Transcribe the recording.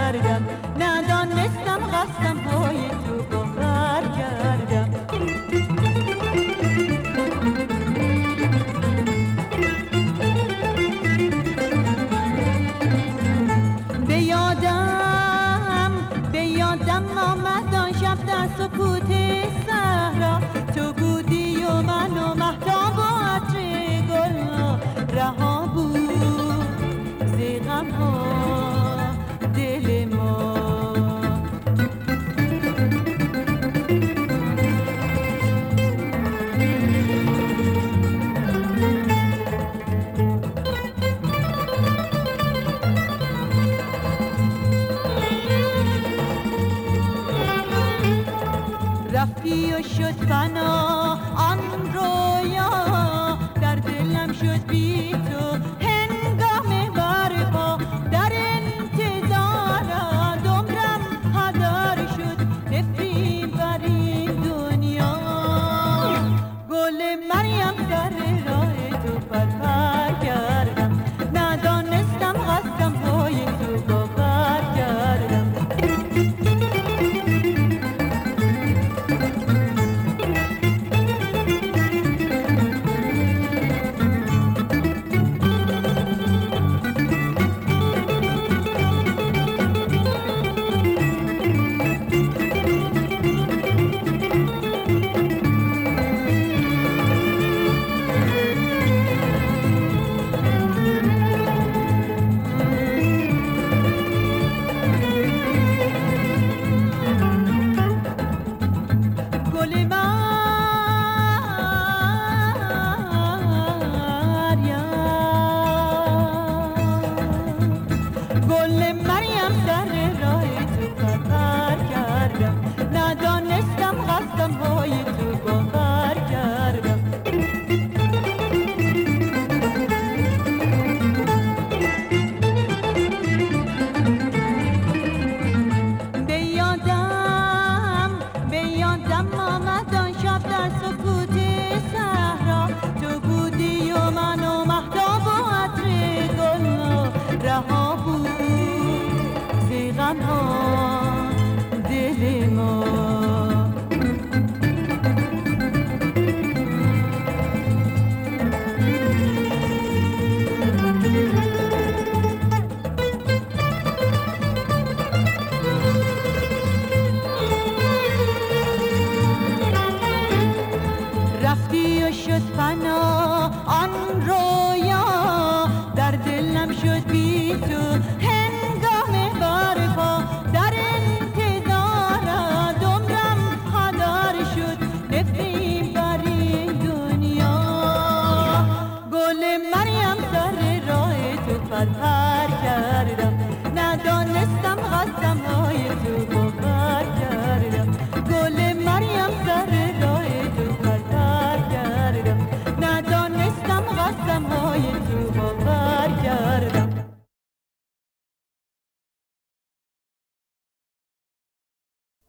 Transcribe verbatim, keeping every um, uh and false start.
کردم، ندانستم قصدم پای تو گوهر کردم. به یادم به یادم آمد آن شب در سکوت صحرا، تو بودی و من و مهتاب و عطر گل رها بود ز غم ها دل ما. رفتی و شد فنا آن رویا، در دلم شد بی تو هنگام برپا، در انتظار عمرم هدر شد نفرین بر این دنیا. گل مریم سر راه تو پرپر کردم، ندانستم قصدم پای تو گوهر کردم. گل مریم سر راه تو پرپر کردم، ندانستم قصدم پای تو گوهر کردم. به یادم به یادم آمد آن شب در سکوت صحرا، تو بودی و من و مهتاب و عطر گل رها بود ز غم ها دل ما. رفتی و شد فنا آن رویا، در دلم شد بی تو هنگام برپا، در انتظار عمرم هدر شد نفرین بر این دنیا. گل مریم سر راه تو پرپر کردم، ندانستم